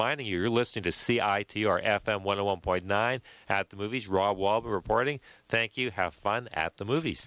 reminding you, you're listening to CITR FM 101.9 at the movies. Rob Walby reporting. Thank you. Have fun at the movies.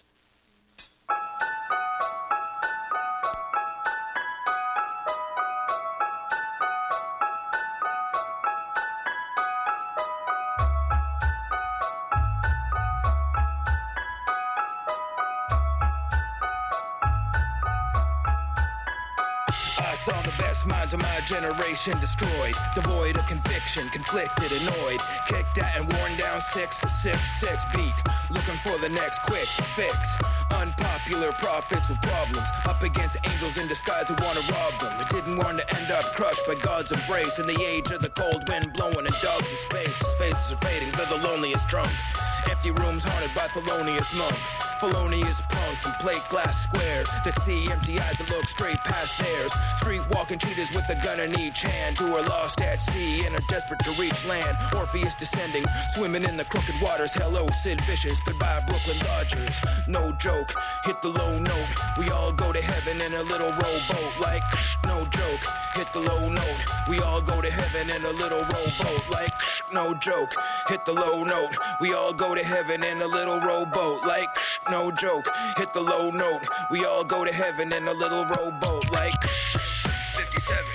Saw the best minds of my generation destroyed, devoid of conviction, conflicted, annoyed, kicked at and worn down 666 beat, looking for the next quick fix. Unpopular prophets with problems, up against angels in disguise who want to rob them. They didn't want to end up crushed by God's embrace in the age of the cold wind blowing and dogs in space. His faces are fading, they're the loneliest drunk. Empty rooms haunted by felonious monk. Felonious punks and plate glass squares that see empty eyes that look straight past theirs. Street walking cheaters with a gun in each hand who are lost at sea and are desperate to reach land. Orpheus descending, swimming in the crooked waters. Hello, Sid Vicious, goodbye, Brooklyn Dodgers. No joke, hit the low note. We all go to heaven in a little rowboat. Like, no joke, hit the low note. We all go to heaven in a little rowboat. Like, no joke, hit the low note. We all go to heaven in a little rowboat. Like, no joke, hit the low note. We all go to heaven in a little rowboat. Like 57,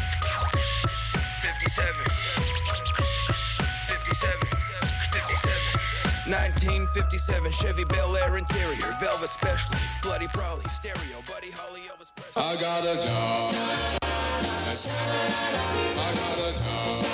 57, 57, 57. 1957 Chevy Bel Air interior, Velvet Specialty, Bloody Brawley, stereo, Buddy Holly, Elvis Presley. I got a job. I got a job.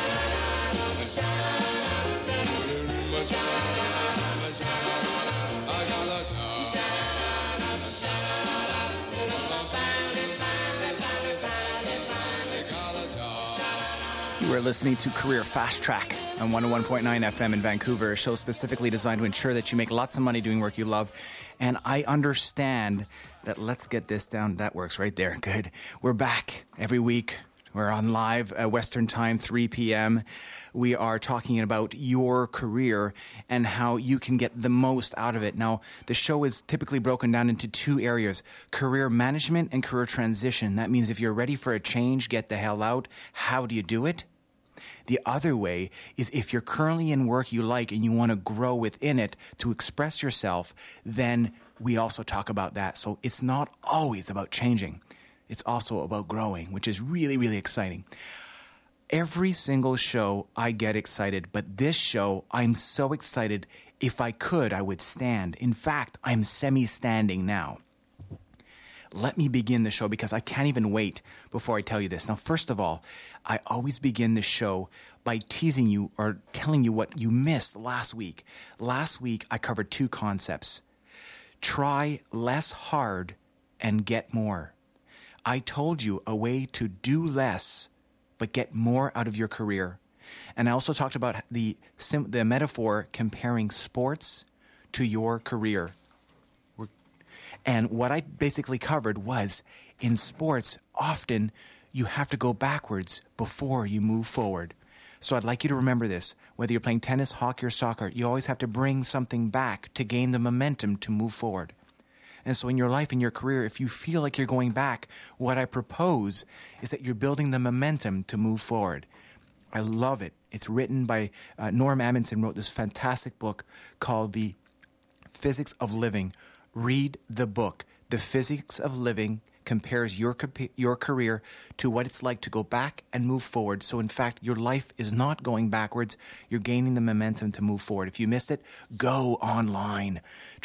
You are listening to Career Fast Track on 101.9 FM in Vancouver, a show specifically designed to ensure that you make lots of money doing work you love. And I understand that, let's get this down. That works right there. Good. We're back every week. We're on live at Western Time, 3 p.m. We are talking about your career and how you can get the most out of it. Now, the show is typically broken down into two areas, career management and career transition. That means if you're ready for a change, get the hell out. How do you do it? The other way is if you're currently in work you like and you want to grow within it to express yourself, then we also talk about that. So it's not always about changing. It's also about growing, which is really, really exciting. Every single show I get excited, but this show I'm so excited. If I could, I would stand. In fact, I'm semi-standing now. Let me begin the show because I can't even wait before I tell you this. Now, first of all, I always begin the show by teasing you or telling you what you missed last week. Last week, I covered two concepts. Try less hard and get more. I told you a way to do less but get more out of your career. And I also talked about the metaphor comparing sports to your career. And what I basically covered was, in sports, often you have to go backwards before you move forward. So I'd like you to remember this. Whether you're playing tennis, hockey, or soccer, you always have to bring something back to gain the momentum to move forward. And so in your life, in your career, if you feel like you're going back, what I propose is that you're building the momentum to move forward. I love it. It's written by Norm Amundsen, wrote this fantastic book called The Physics of Living. Read the book. The Physics of Living compares your career to what it's like to go back and move forward. So in fact, your life is not going backwards. You're gaining the momentum to move forward. If you missed it, go online,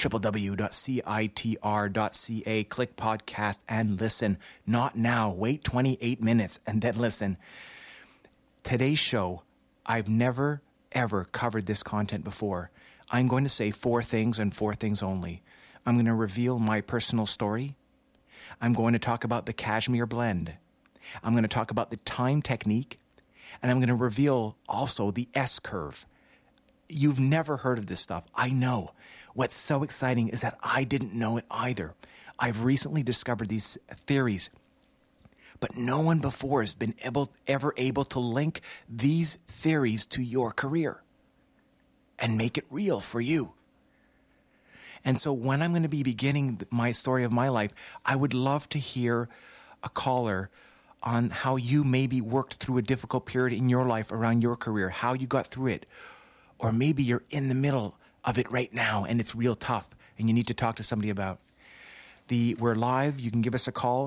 www.citr.ca, click podcast and listen. Not now. Wait 28 minutes and then listen. Today's show, I've never, ever covered this content before. I'm going to say 4 things and 4 things only. I'm going to reveal my personal story. I'm going to talk about the Cashmere blend. I'm going to talk about the time technique. And I'm going to reveal also the S-curve. You've never heard of this stuff. I know. What's so exciting is that I didn't know it either. I've recently discovered these theories. But no one before has been ever able to link these theories to your career and make it real for you. And so when I'm going to be beginning my story of my life, I would love to hear a caller on how you maybe worked through a difficult period in your life around your career, how you got through it. Or maybe you're in the middle of it right now and it's real tough and you need to talk to somebody about. We're live. You can give us a call,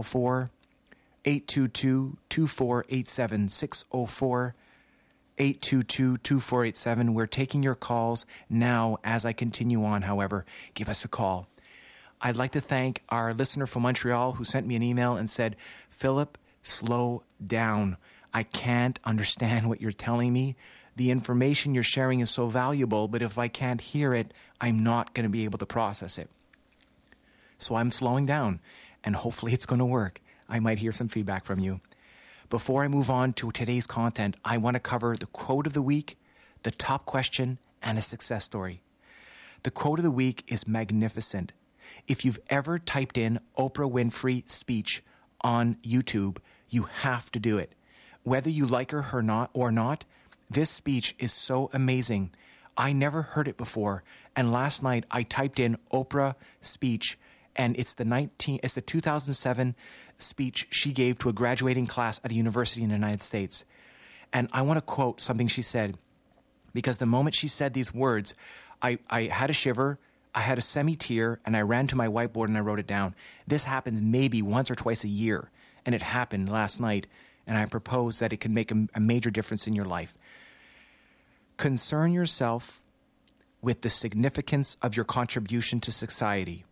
604-822-2487, 604-822-2487. We're taking your calls now as I continue on, however. Give us a call. I'd like to thank our listener from Montreal who sent me an email and said, Philip, slow down. I can't understand what you're telling me. The information you're sharing is so valuable, but if I can't hear it, I'm not going to be able to process it. So I'm slowing down, and hopefully it's going to work. I might hear some feedback from you. Before I move on to today's content, I want to cover the quote of the week, the top question, and a success story. The quote of the week is magnificent. If you've ever typed in Oprah Winfrey speech on YouTube, you have to do it. Whether you like her or not, this speech is so amazing. I never heard it before, and last night I typed in Oprah speech, and it's the 2007 speech she gave to a graduating class at a university in the United States. And I want to quote something she said, because the moment she said these words, I had a shiver, I had a semi-tear, and I ran to my whiteboard and I wrote it down. This happens maybe once or twice a year, and it happened last night, and I propose that it can make a major difference in your life. Concern yourself with the significance of your contribution to society.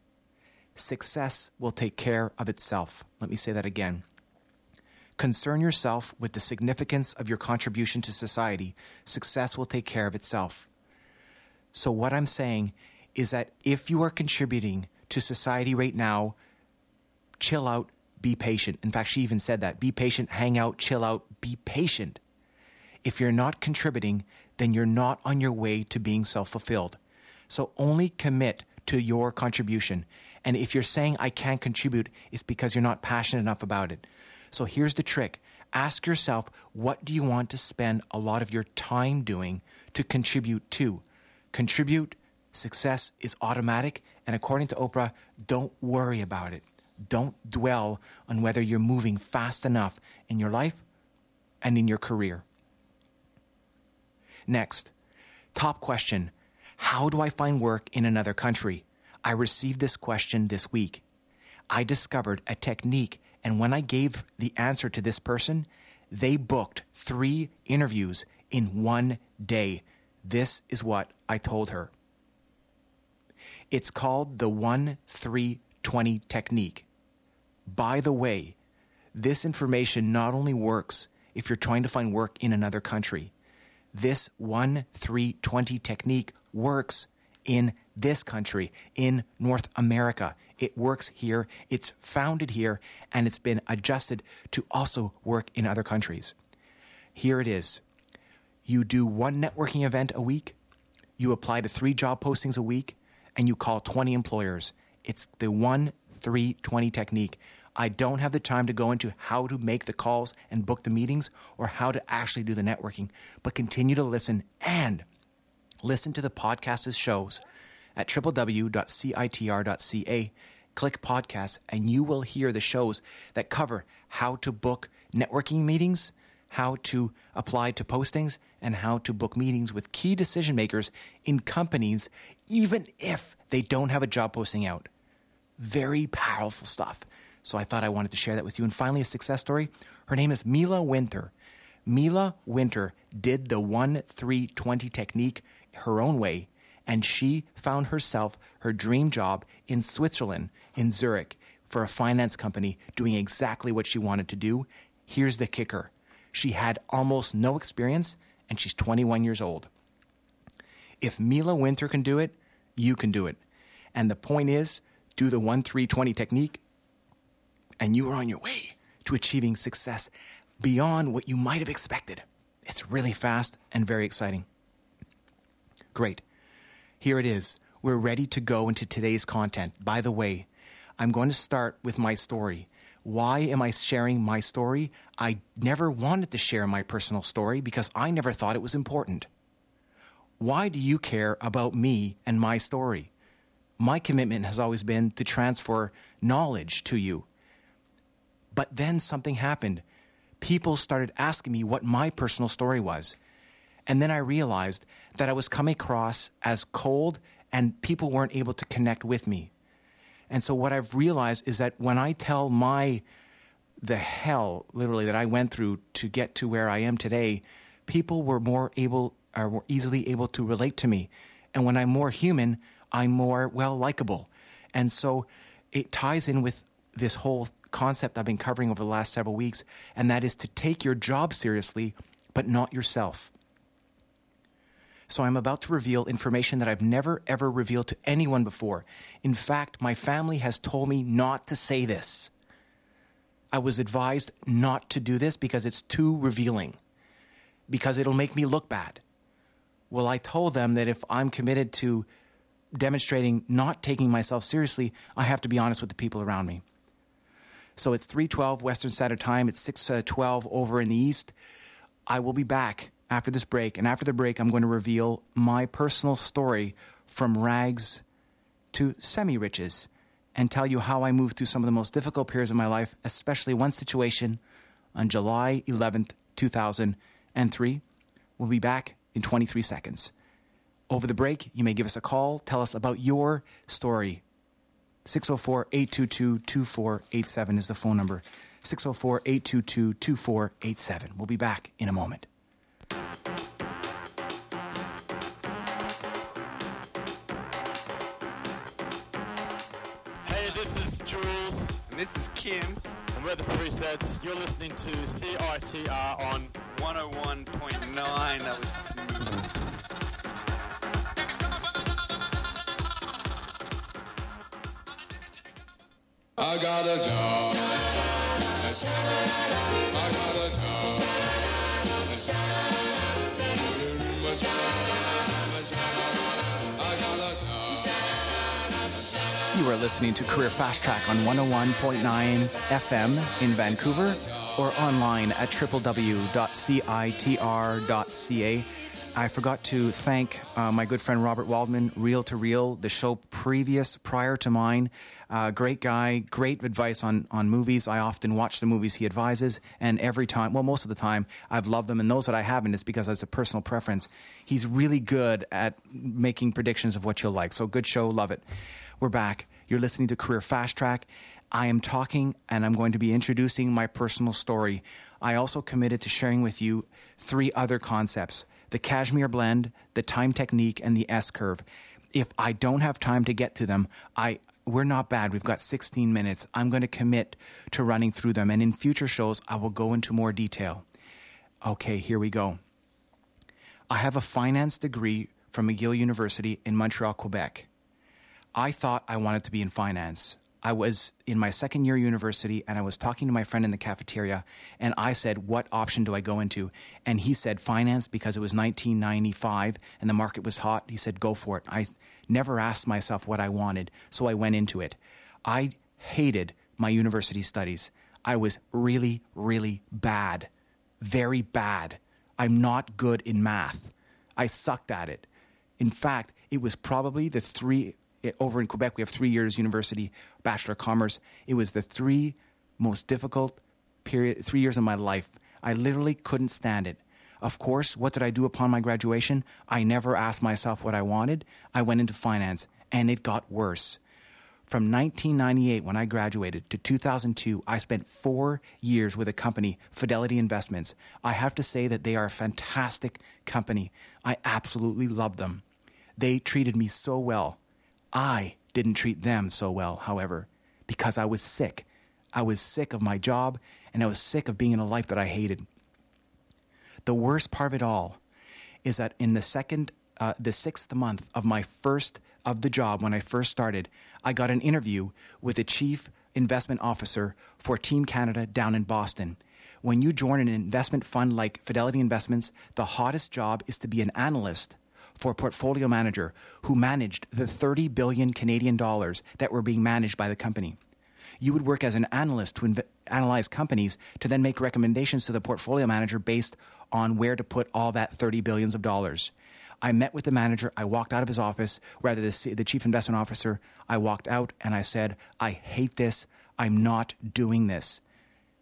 Success will take care of itself. Let me say that again. Concern yourself with the significance of your contribution to society. Success will take care of itself. So what I'm saying is that if you are contributing to society right now, chill out, be patient. In fact, she even said that. Be patient, hang out, chill out, be patient. If you're not contributing, then you're not on your way to being self-fulfilled. So only commit to your contribution. And if you're saying, I can't contribute, it's because you're not passionate enough about it. So here's the trick. Ask yourself, what do you want to spend a lot of your time doing to contribute to? Contribute, success is automatic. And according to Oprah, don't worry about it. Don't dwell on whether you're moving fast enough in your life and in your career. Next, top question. How do I find work in another country? I received this question this week. I discovered a technique, and when I gave the answer to this person, they booked 3 interviews in one day. This is what I told her. It's called the 1-3-20 technique. By the way, this information not only works if you're trying to find work in another country. This 1-3-20 technique works in this country, in North America. It works here, it's founded here, and it's been adjusted to also work in other countries. Here it is. You do 1 networking event a week, you apply to 3 job postings a week, and you call 20 employers. It's the 1-3-20 technique. I don't have the time to go into how to make the calls and book the meetings or how to actually do the networking, but continue to listen and listen to the podcast's shows at www.citr.ca. Click podcasts and you will hear the shows that cover how to book networking meetings, how to apply to postings, and how to book meetings with key decision makers in companies, even if they don't have a job posting out. Very powerful stuff. So I thought I wanted to share that with you. And finally, a success story. Her name is Mila Winter. Mila Winter did the 1-3-20 technique her own way, and she found herself her dream job in Switzerland, in Zurich, for a finance company doing exactly what she wanted to do. Here's the kicker. She had almost no experience, and she's 21 years old. If Mila Winter can do it, you can do it. And the point is, do the 1-3-20 technique, and you are on your way to achieving success beyond what you might have expected. It's really fast and very exciting. Great. Here it is. We're ready to go into today's content. By the way, I'm going to start with my story. Why am I sharing my story? I never wanted to share my personal story because I never thought it was important. Why do you care about me and my story? My commitment has always been to transfer knowledge to you. But then something happened. People started asking me what my personal story was. And then I realized that I was coming across as cold and people weren't able to connect with me. And so what I've realized is that when I tell the hell, literally, that I went through to get to where I am today, people were more easily able to relate to me. And when I'm more human, I'm more, likable. And so it ties in with this whole concept I've been covering over the last several weeks, and that is to take your job seriously, but not yourself. So I'm about to reveal information that I've never, ever revealed to anyone before. In fact, my family has told me not to say this. I was advised not to do this because it's too revealing, because it'll make me look bad. Well, I told them that if I'm committed to demonstrating not taking myself seriously, I have to be honest with the people around me. So it's 3:12 Western Standard Time. It's 6:12 over in the East. I will be back after this break. And after the break, I'm going to reveal my personal story from rags to semi-riches and tell you how I moved through some of the most difficult periods of my life, especially one situation on July 11th, 2003. We'll be back in 23 seconds. Over the break, you may give us a call. Tell us about your story. 604-822-2487 is the phone number. 604-822-2487. We'll be back in a moment. Hey, this is Jules. And this is Kim. And we're the Presets. You're listening to CITR on 101.9. That was smooth. I gotta go. I gotta go. You are listening to Career Fast Track on 101.9 FM in Vancouver or online at www.citr.ca. I forgot to thank my good friend Robert Waldman, Reel to Reel, the show prior to mine. Great guy, great advice on movies. I often watch the movies he advises, and every time, most of the time, I've loved them. And those that I haven't is because it's a personal preference. He's really good at making predictions of what you'll like. So good show, love it. We're back. You're listening to Career Fast Track. I am talking and I'm going to be introducing my personal story. I also committed to sharing with you 3 other concepts: the Kashmir Blend, the Time Technique, and the S-Curve. If I don't have time to get to them, we're not bad. We've got 16 minutes. I'm going to commit to running through them. And in future shows, I will go into more detail. Okay, here we go. I have a finance degree from McGill University in Montreal, Quebec. I thought I wanted to be in finance. I was in my second year university, and I was talking to my friend in the cafeteria, and I said, what option do I go into? And he said finance, because it was 1995 and the market was hot. He said, go for it. I never asked myself what I wanted, so I went into it. I hated my university studies. I was really, really bad, very bad. I'm not good in math. I sucked at it. In fact, it was probably over in Quebec, we have 3 years university, Bachelor of Commerce. It was the 3 most difficult 3 years of my life. I literally couldn't stand it. Of course, what did I do upon my graduation? I never asked myself what I wanted. I went into finance, and it got worse. From 1998, when I graduated, to 2002, I spent 4 years with a company, Fidelity Investments. I have to say that they are a fantastic company. I absolutely love them. They treated me so well. I didn't treat them so well, however, because I was sick. I was sick of my job, and I was sick of being in a life that I hated. The worst part of it all is that in the 6th month of the job, when I first started, I got an interview with the chief investment officer for Team Canada down in Boston. When you join an investment fund like Fidelity Investments, the hottest job is to be an analyst for a portfolio manager who managed the 30 billion Canadian dollars that were being managed by the company. You would work as an analyst to analyze companies to then make recommendations to the portfolio manager based on where to put all that 30 billions of dollars. I met with the manager. I walked out of his office, rather the chief investment officer. I walked out and I said, I hate this. I'm not doing this.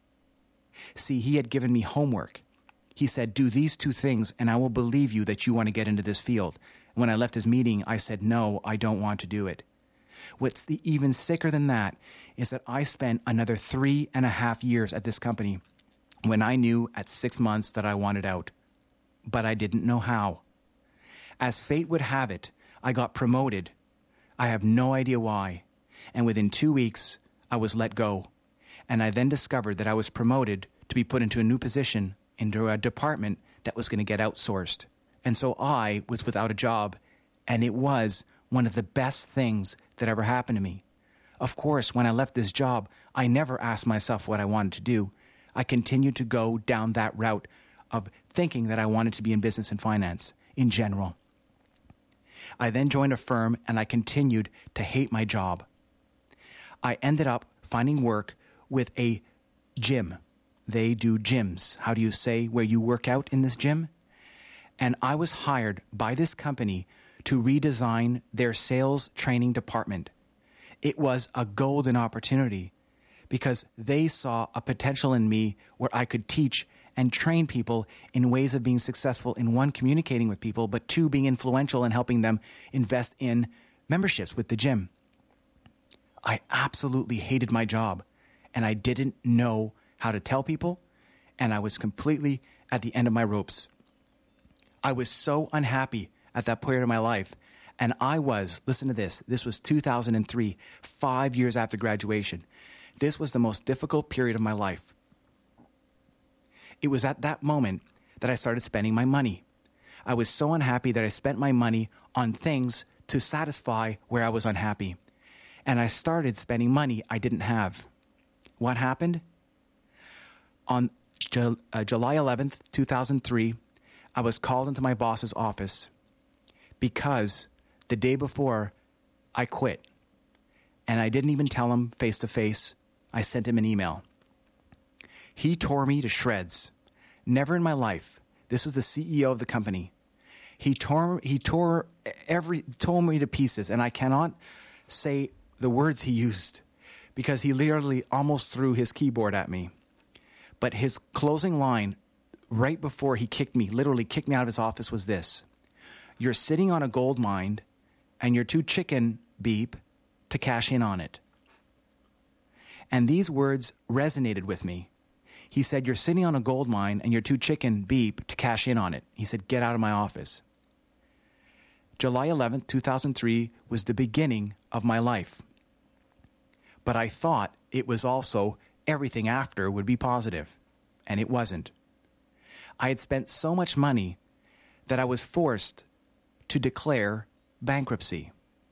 See, he had given me homework. He said, do these two things and I will believe you that you want to get into this field. When I left his meeting, I said, no, I don't want to do it. What's even sicker than that is that I spent another 3.5 years at this company when I knew at 6 months that I wanted out. But I didn't know how. As fate would have it, I got promoted. I have no idea why. And within 2 weeks, I was let go. And I then discovered that I was promoted to be put into a new position, into a department that was going to get outsourced. And so I was without a job, and it was one of the best things that ever happened to me. Of course, when I left this job, I never asked myself what I wanted to do. I continued to go down that route of thinking that I wanted to be in business and finance in general. I then joined a firm, and I continued to hate my job. I ended up finding work with a gym. They do gyms. How do you say where you work out in this gym? And I was hired by this company to redesign their sales training department. It was a golden opportunity because they saw a potential in me where I could teach and train people in ways of being successful in, one, communicating with people, but two, being influential and helping them invest in memberships with the gym. I absolutely hated my job, and I didn't know how to tell people, and I was completely at the end of my ropes. I was so unhappy at that period of my life, and I was, listen to this was 2003, 5 years after graduation. This was the most difficult period of my life. It was at that moment that I started spending my money. I was so unhappy that I spent my money on things to satisfy where I was unhappy. And I started spending money I didn't have. What happened? On July 11th, 2003, I was called into my boss's office because the day before I quit. And I didn't even tell him face to face. I sent him an email. He tore me to shreds. Never in my life. This was the CEO of the company. He tore me to pieces, and I cannot say the words he used because he literally almost threw his keyboard at me. But his closing line right before he literally kicked me out of his office was this: you're sitting on a gold mine and you're too chicken beep to cash in on it. And these words resonated with me. He said, you're sitting on a gold mine and you're too chicken beep to cash in on it. He said, get out of my office. July 11th, 2003 was the beginning of my life. But I thought it was also everything after would be positive, and it wasn't. I had spent so much money that I was forced to declare bankruptcy.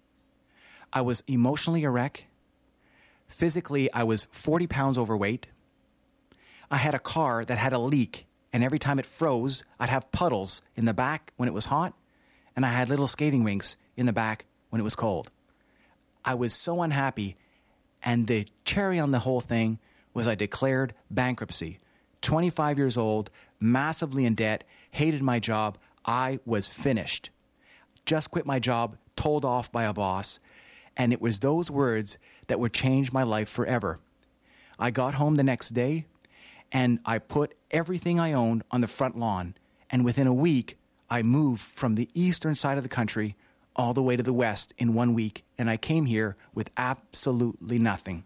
I was emotionally a wreck. Physically, I was 40 pounds overweight. I had a car that had a leak, and every time it froze, I'd have puddles in the back when it was hot, and I had little skating rinks in the back when it was cold. I was so unhappy, and the cherry on the whole thing was I declared bankruptcy. 25 years old, massively in debt, hated my job. I was finished. Just quit my job, told off by a boss, and it was those words that would change my life forever. I got home the next day, and I put everything I owned on the front lawn, and within a week, I moved from the eastern side of the country all the way to the west in 1 week, and I came here with absolutely nothing.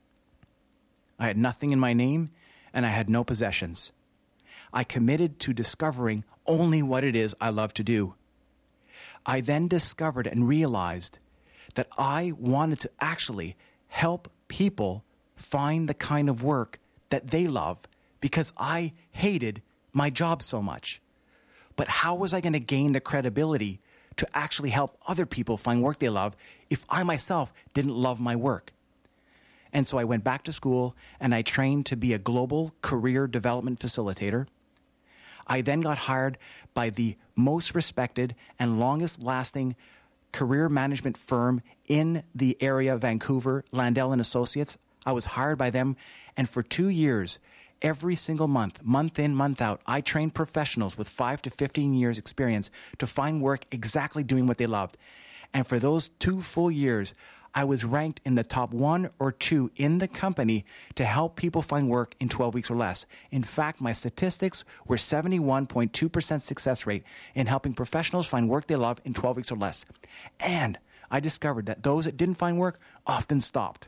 I had nothing in my name, and I had no possessions. I committed to discovering only what it is I love to do. I then discovered and realized that I wanted to actually help people find the kind of work that they love because I hated my job so much. But how was I going to gain the credibility to actually help other people find work they love if I myself didn't love my work? And so I went back to school and I trained to be a global career development facilitator. I then got hired by the most respected and longest lasting career management firm in the area of Vancouver, Landell & Associates. I was hired by them, and for 2 years, every single month, month in, month out, I trained professionals with 5 to 15 years experience to find work exactly doing what they loved. And for those 2 full years, I was ranked in the top 1 or 2 in the company to help people find work in 12 weeks or less. In fact, my statistics were 71.2% success rate in helping professionals find work they love in 12 weeks or less. And I discovered that those that didn't find work often stopped.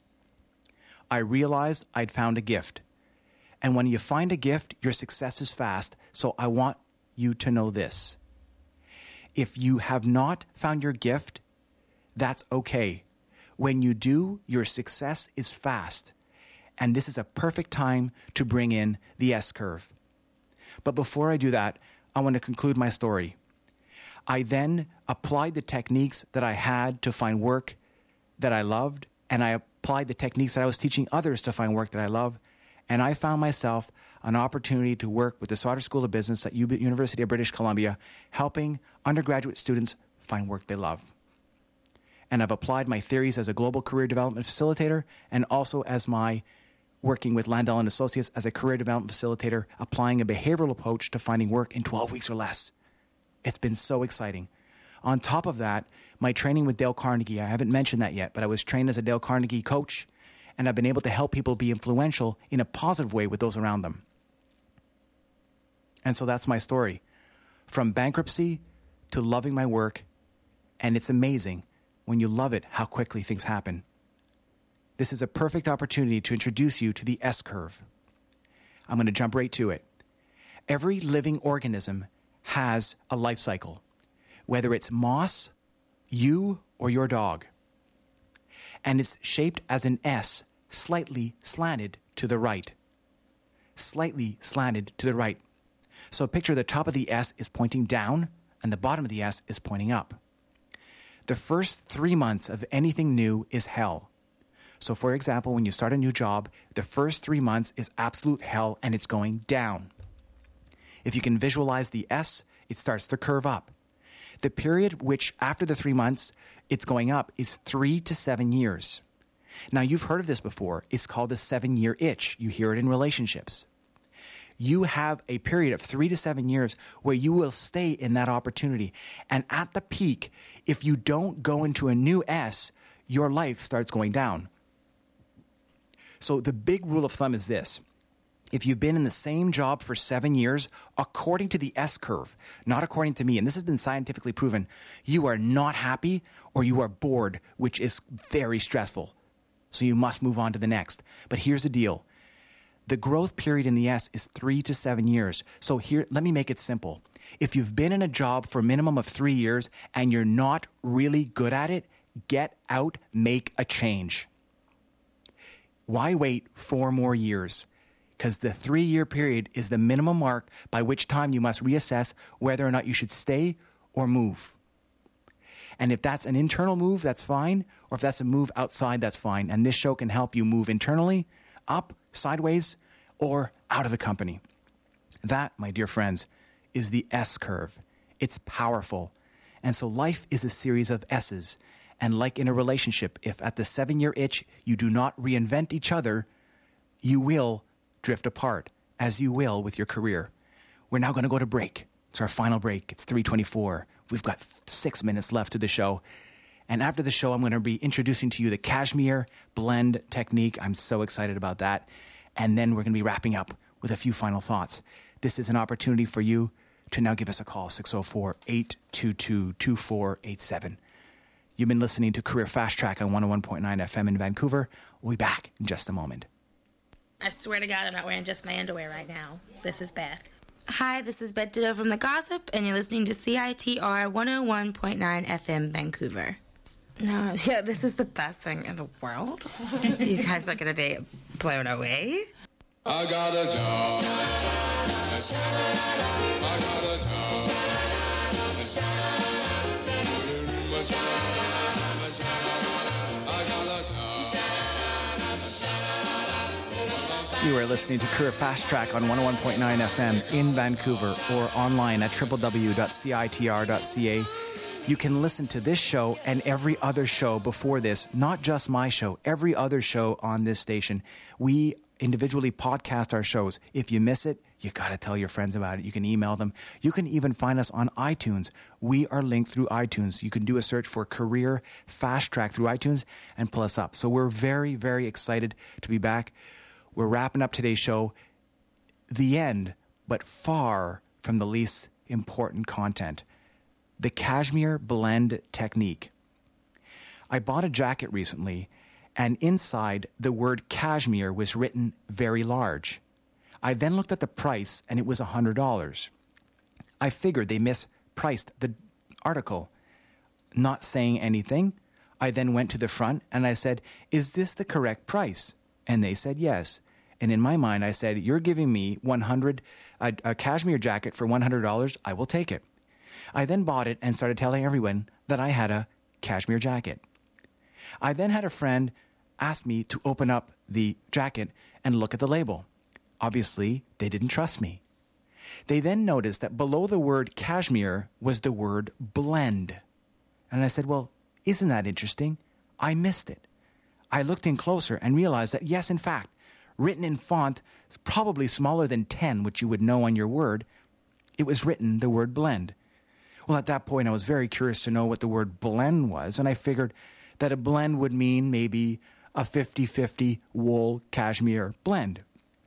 I realized I'd found a gift. And when you find a gift, your success is fast. So I want you to know this. If you have not found your gift, that's okay. When you do, your success is fast. And this is a perfect time to bring in the S-curve. But before I do that, I want to conclude my story. I then applied the techniques that I had to find work that I loved, and I applied the techniques that I was teaching others to find work that I love, and I found myself an opportunity to work with the Sauder School of Business at University of British Columbia, helping undergraduate students find work they love. And I've applied my theories as a global career development facilitator and also as my working with Landell and Associates as a career development facilitator, applying a behavioral approach to finding work in 12 weeks or less. It's been so exciting. On top of that, my training with Dale Carnegie, I haven't mentioned that yet, but I was trained as a Dale Carnegie coach, and I've been able to help people be influential in a positive way with those around them. And so that's my story. From bankruptcy to loving my work, and it's amazing when you love it how quickly things happen. This is a perfect opportunity to introduce you to the S-curve. I'm going to jump right to it. Every living organism has a life cycle, whether it's moss, you, or your dog. And it's shaped as an S, slightly slanted to the right. Slightly slanted to the right. So picture the top of the S is pointing down and the bottom of the S is pointing up. The first 3 months of anything new is hell. So for example, when you start a new job, the first 3 months is absolute hell and it's going down. If you can visualize the S, it starts to curve up. The period which after the 3 months it's going up is 3 to 7 years. Now you've heard of this before. It's called the 7-year itch. You hear it in relationships. You have a period of 3 to 7 years where you will stay in that opportunity. And at the peak, if you don't go into a new S, your life starts going down. So the big rule of thumb is this. If you've been in the same job for 7 years, according to the S-curve, not according to me, and this has been scientifically proven, you are not happy or you are bored, which is very stressful. So you must move on to the next. But here's the deal. The growth period in the S is 3 to 7 years. So here, let me make it simple. If you've been in a job for a minimum of 3 years and you're not really good at it, get out, make a change. Why wait 4 more years? Because the 3-year period is the minimum mark by which time you must reassess whether or not you should stay or move. And if that's an internal move, that's fine. Or if that's a move outside, that's fine. And this show can help you move internally, up, sideways, or out of the company. That, my dear friends, is the S-curve. It's powerful. And so life is a series of S's. And like in a relationship, if at the 7-year itch you do not reinvent each other, you will drift apart, as you will with your career. We're now going to go to break. It's our final break. It's 3:24. We've got 6 minutes left to the show. And after the show, I'm going to be introducing to you the Cashmere blend technique. I'm so excited about that. And then we're going to be wrapping up with a few final thoughts. This is an opportunity for you to now give us a call, 604-822-2487. You've been listening to Career Fast Track on 101.9 FM in Vancouver. We'll be back in just a moment. I swear to God, I'm not wearing just my underwear right now. This is Beth. Hi, this is Beth Ditto from The Gossip, and you're listening to CITR 101.9 FM Vancouver. No, yeah, this is the best thing in the world. You guys are going to be blown away. I got a job. I got a job. You are listening to Career Fast Track on 101.9 FM in Vancouver or online at www.citr.ca. You can listen to this show and every other show before this, not just my show, every other show on this station. We individually podcast our shows. If you miss it, you got to tell your friends about it. You can email them. You can even find us on iTunes. We are linked through iTunes. You can do a search for Career Fast Track through iTunes and pull us up. So we're very, very excited to be back. We're wrapping up today's show. The end, but far from the least important content. The cashmere blend technique. I bought a jacket recently, and inside the word cashmere was written very large. I then looked at the price, and it was $100. I figured they mispriced the article. Not saying anything, I then went to the front, and I said, "Is this the correct price?" And they said yes. And in my mind, I said, "You're giving me a cashmere jacket for $100. I will take it." I then bought it and started telling everyone that I had a cashmere jacket. I then had a friend ask me to open up the jacket and look at the label. Obviously, they didn't trust me. They then noticed that below the word cashmere was the word blend. And I said, "Well, isn't that interesting? I missed it." I looked in closer and realized that, yes, in fact, written in font probably smaller than 10, which you would know on your word, it was written the word blend. Well, at that point, I was very curious to know what the word blend was, and I figured that a blend would mean maybe a 50-50 wool cashmere blend.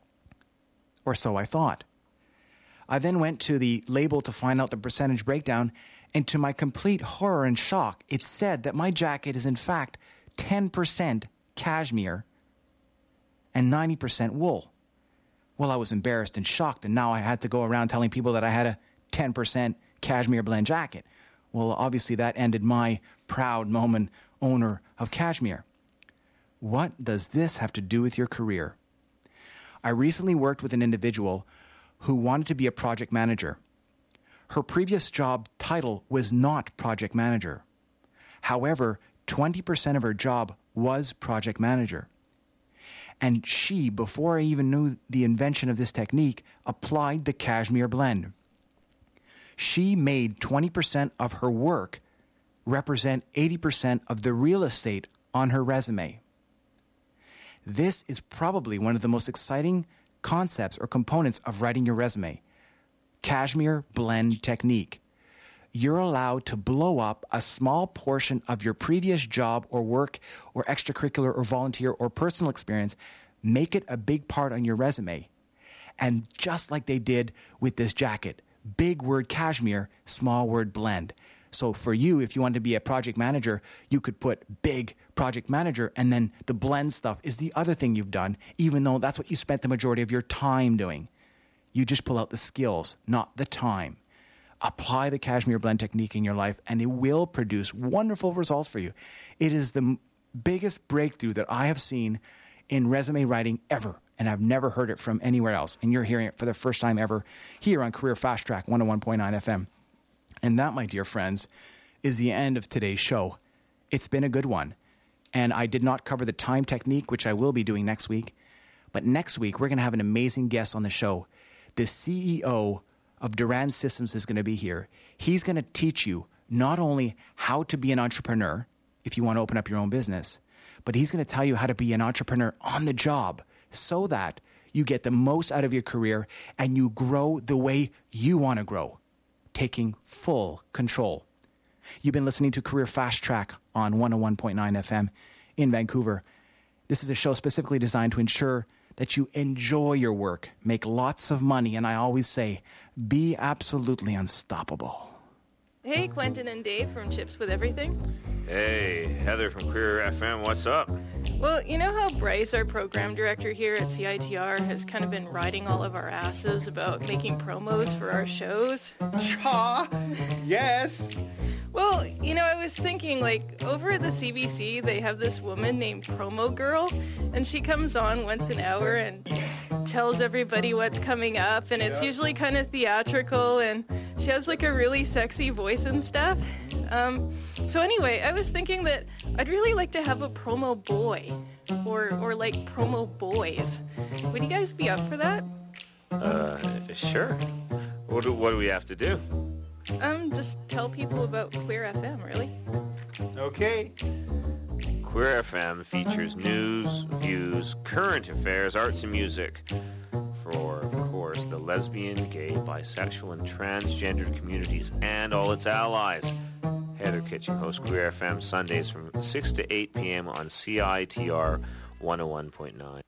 Or so I thought. I then went to the label to find out the percentage breakdown, and to my complete horror and shock, it said that my jacket is in fact 10% cashmere and 90% wool. Well, I was embarrassed and shocked, and now I had to go around telling people that I had a 10% cashmere blend jacket. Well, obviously that ended my proud moment owner of cashmere. What does this have to do with your career? I recently worked with an individual who wanted to be a project manager. Her previous job title was not project manager. However, 20% of her job was project manager. And she, before I even knew the invention of this technique, applied the cashmere blend. She made 20% of her work represent 80% of the real estate on her resume. This is probably one of the most exciting concepts or components of writing your resume. Cashmere blend technique. You're allowed to blow up a small portion of your previous job or work or extracurricular or volunteer or personal experience, make it a big part on your resume. And just like they did with this jacket, big word cashmere, small word blend. So for you, if you want to be a project manager, you could put big project manager, and then the blend stuff is the other thing you've done, even though that's what you spent the majority of your time doing. You just pull out the skills, not the time. Apply the cashmere blend technique in your life, and it will produce wonderful results for you. It is the biggest breakthrough that I have seen in resume writing ever, and I've never heard it from anywhere else. And you're hearing it for the first time ever here on Career Fast Track 101.9 FM. And that, my dear friends, is the end of today's show. It's been a good one. And I did not cover the time technique, which I will be doing next week. But next week, we're going to have an amazing guest on the show. The CEO of Duran Systems is going to be here. He's going to teach you not only how to be an entrepreneur, if you want to open up your own business, but he's going to tell you how to be an entrepreneur on the job so that you get the most out of your career and you grow the way you want to grow, taking full control. You've been listening to Career Fast Track on 101.9 FM in Vancouver. This is a show specifically designed to ensure that you enjoy your work, make lots of money, and I always say, be absolutely unstoppable. Hey, Quentin and Dave from Chips with Everything. Hey, Heather from Career FM, what's up? Well, you know how Bryce, our program director here at CITR, has kind of been riding all of our asses about making promos for our shows? Yes. Well, you know, I was thinking, like, over at the CBC, they have this woman named Promo Girl, and she comes on once an hour and tells everybody what's coming up, and it's usually kind of theatrical, and she has, like, a really sexy voice and stuff. So anyway, I was thinking that I'd really like to have a promo boy, or like, promo boys. Would you guys be up for that? Sure. What do we have to do? Just tell people about Queer FM, really. Okay. Queer FM features news, views, current affairs, arts and music for, of course, the lesbian, gay, bisexual, and transgender communities and all its allies. Heather Kitchen hosts Queer FM Sundays from 6 to 8 p.m. on CITR 101.9.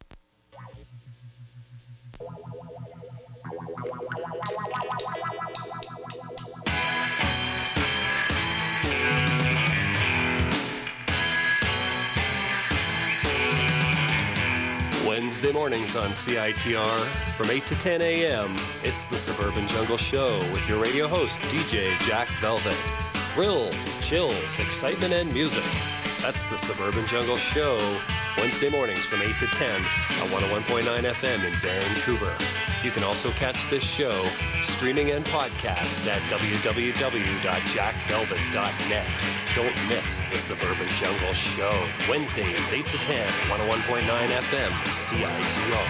Wednesday mornings on CITR from 8 to 10 a.m. It's the Suburban Jungle Show with your radio host, DJ Jack Velvet. Thrills, chills, excitement, and music. That's the Suburban Jungle Show, Wednesday mornings from 8 to 10 on 101.9 FM in Vancouver. You can also catch this show streaming and podcast at www.jackvelvet.net. Don't miss the Suburban Jungle Show, Wednesdays 8 to 10, 101.9 FM, CITR.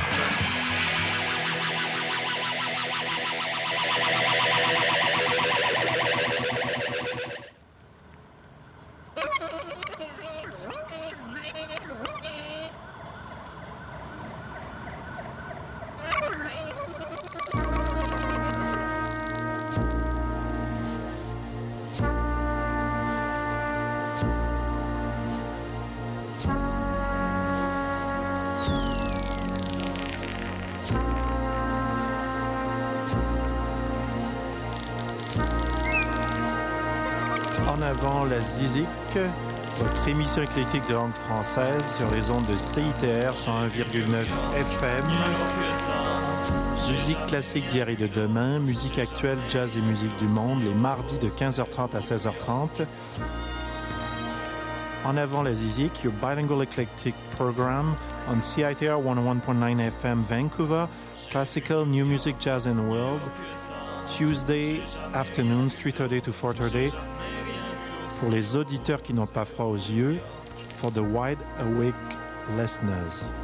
En avant la Zizik, votre émission éclectique de langue française sur les ondes de CITR 101,9 FM. Musique classique d'hier et de demain, musique actuelle, jazz et musique du monde, les mardis de 15h30 à 16h30. En avant la Zizik, your bilingual eclectic program on CITR 101.9 FM Vancouver, classical, new music, jazz and world, Tuesday afternoons 3:30 to 4:30. Pour les auditeurs qui n'ont pas froid aux yeux, for the wide awake listeners.